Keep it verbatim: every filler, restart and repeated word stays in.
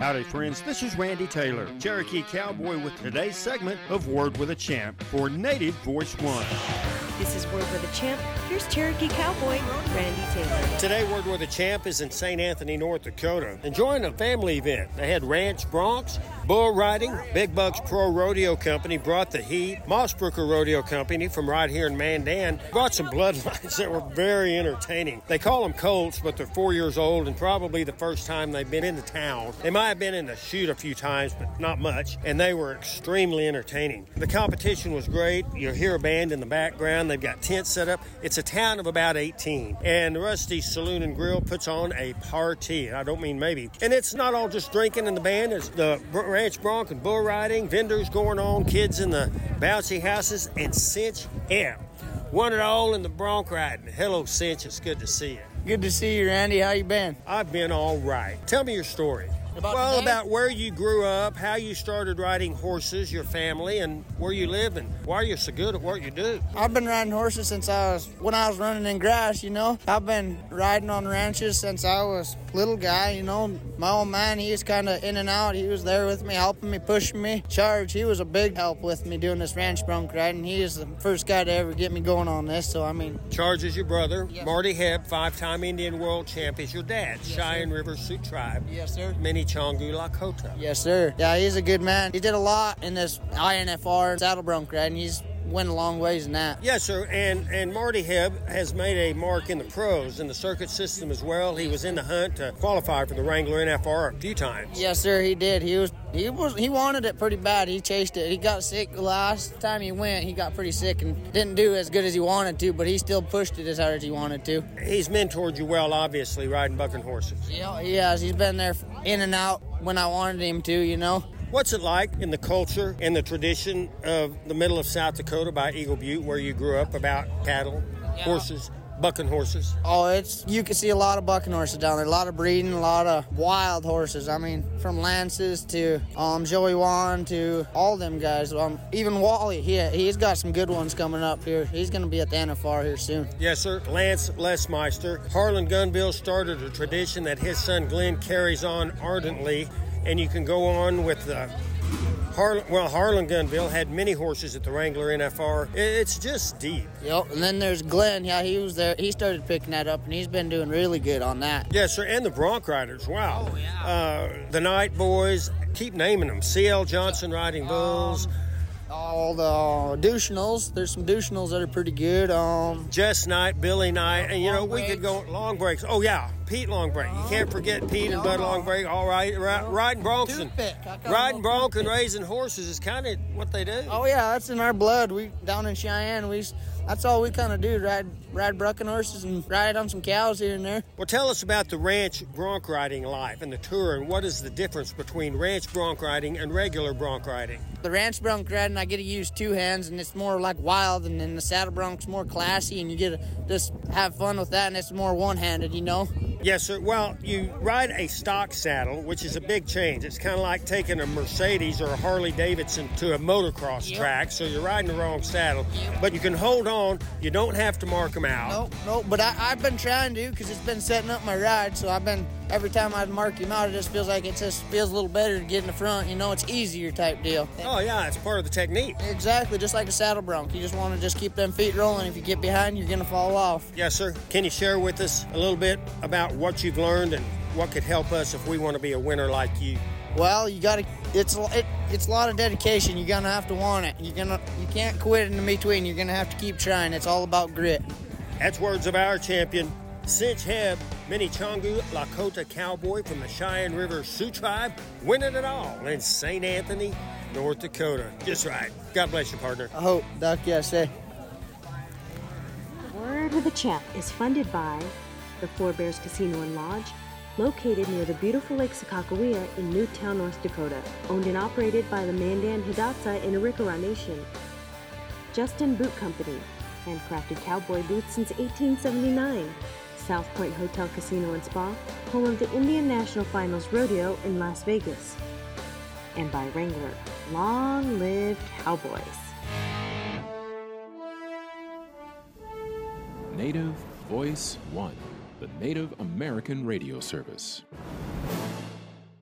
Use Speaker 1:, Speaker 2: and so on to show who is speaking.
Speaker 1: Howdy, friends. This is Randy Taylor, Cherokee Cowboy, with today's segment of Word with a Champ for Native Voice One.
Speaker 2: This is Word with a Champ. Here's Cherokee Cowboy, Randy Taylor.
Speaker 3: Today, Word with a Champ is in Saint Anthony, North Dakota, enjoying a family event. They had ranch broncs, bull riding. Big Bucks Pro Rodeo Company brought the heat. Mossbrooker Rodeo Company from right here in Mandan brought some bloodlines that were very entertaining. They call them colts, but they're four years old and probably the first time they've been into town. They might have been in the chute a few times, but not much, and they were extremely entertaining. The competition was great. You'll hear a band in the background. They've got tents set up. It's a town of about eighteen, and Rusty's Saloon and Grill puts on a party. I don't mean maybe. And it's not all just drinking in the band. It's the ranch bronc and bull riding, vendors going on, kids in the bouncy houses, and Cinch Hebb won it all in the bronc riding. Hello, Cinch. It's good to see you.
Speaker 4: Good to see you, Randy. How you been?
Speaker 3: I've been all right. Tell me your story.
Speaker 4: About
Speaker 3: well,
Speaker 4: today?
Speaker 3: about where you grew up, how you started riding horses, your family, and where you live, and why you're so good at what you do.
Speaker 4: I've been riding horses since I was, when I was running in grass, you know. I've been riding on ranches since I was a little guy, you know. My old man, he was kind of in and out. He was there with me, helping me, pushing me. Charge, he was a big help with me doing this ranch bronc riding. He is the first guy to ever get me going on this, so I mean.
Speaker 3: Charge is your brother.
Speaker 4: Yes. Marty
Speaker 3: Hebb, five-time Indian world champ, is your dad.
Speaker 4: Yes,
Speaker 3: Cheyenne
Speaker 4: sir.
Speaker 3: River Sioux Tribe.
Speaker 4: Yes, sir.
Speaker 3: Minnie Chongu Lakota.
Speaker 4: Yes, sir. Yeah, he's a good man. He did a lot in this I N F R saddle bronc riding. He's went a long ways in that.
Speaker 3: Yes, sir. And and Marty Hebb has made a mark in the pros, in the circuit system as well. He was in the hunt to qualify for the Wrangler N F R a few times.
Speaker 4: Yes, sir. He did. He was he was he wanted it pretty bad. He chased it. He got sick the last time he went. He got pretty sick and didn't do as good as he wanted to, but he still pushed it as hard as he wanted to.
Speaker 3: He's mentored you well, obviously, riding bucking horses.
Speaker 4: Yeah, he has. He's been there in and out when I wanted him to, you know.
Speaker 3: What's it like in the culture and the tradition of the middle of South Dakota by Eagle Butte, where you grew up, about cattle,
Speaker 4: Yeah.
Speaker 3: horses, bucking horses?
Speaker 4: Oh, it's you can see a lot of bucking horses down there, a lot of breeding, a lot of wild horses. I mean, from Lances to um, Joey Wan to all them guys. Um, even Wally, he he's got some good ones coming up here. He's going to be at the N F R here soon.
Speaker 3: Yes, sir. Lance Lesmeister. Harlan Gunville started a tradition that his son Glenn carries on ardently, and you can go on with the Harlan, well, Harlan Gunville had many horses at the Wrangler N F R. It's just deep.
Speaker 4: Yep, and then there's Glenn. Yeah, he was there. He started picking that up, and he's been doing really good on that.
Speaker 3: Yes, sir, and the bronc riders. Wow.
Speaker 4: Oh, yeah.
Speaker 3: Uh, the Night Boys. Keep naming them. C L Johnson riding bulls.
Speaker 4: Um, all the Dushnells. There's some Dushnells that are pretty good. Um,
Speaker 3: Jess Knight, Billy Knight, and you know,
Speaker 4: Long
Speaker 3: we could
Speaker 4: breaks.
Speaker 3: go long breaks. Oh, yeah, Pete Longbreak. You can't forget Pete and Bud Longbreak. All right, ri- riding broncs and
Speaker 4: Toothpick. I call
Speaker 3: riding
Speaker 4: them
Speaker 3: bronc and
Speaker 4: toothpick.
Speaker 3: raising horses is kind of what they do.
Speaker 4: Oh yeah, that's in our blood. We down in Cheyenne. We that's all we kind of do: ride ride bucking horses and ride on some cows here and there.
Speaker 3: Well, tell us about the ranch bronc riding life and the tour, and what is the difference between ranch bronc riding and regular bronc riding?
Speaker 4: The ranch bronc riding, I get to use two hands, and it's more like wild, and then the saddle bronc's more classy, and you get to just have fun with that, and it's more one-handed, you know?
Speaker 3: Yes, sir. Well, you ride a stock saddle, which is a big change. It's kind of like taking a Mercedes or a Harley-Davidson to a motocross
Speaker 4: Yep.
Speaker 3: track, so you're riding the wrong saddle.
Speaker 4: Yep.
Speaker 3: But you can hold on. You don't have to mark them out.
Speaker 4: Nope, nope, but I, I've been trying to, because it's been setting up my ride, so I've been, every time I mark him out, it just feels like it just feels a little better to get in the front, you know? It's easier type deal.
Speaker 3: Oh, yeah, it's part of the technique.
Speaker 4: Exactly, just like a saddle bronc. You just want to just keep them feet rolling. If you get behind, you're going to fall off.
Speaker 3: Yes, sir. Can you share with us a little bit about what you've learned and what could help us if we want to be a winner like you?
Speaker 4: Well, you got to. It's it, it's a lot of dedication. You're gonna have to want it. You're gonna you can't quit in the between. You're gonna have to keep trying. It's all about grit.
Speaker 3: That's words of our champion, Cinch Hebb, Minnie Chongu Lakota Cowboy from the Cheyenne River Sioux Tribe, winning it all in Saint Anthony, North Dakota. Just right. God bless you, partner.
Speaker 4: I hope, Doc. Yeah, say.
Speaker 2: Word with a Champ is funded by the Four Bears Casino and Lodge, located near the beautiful Lake Sakakawea in Newtown, North Dakota. Owned and operated by the Mandan Hidatsa in Arikara Nation. Justin Boot Company, handcrafted cowboy boots since eighteen seventy-nine. South Point Hotel Casino and Spa, home of the Indian National Finals Rodeo in Las Vegas. And by Wrangler, long live cowboys.
Speaker 5: Native Voice One, the Native American radio service.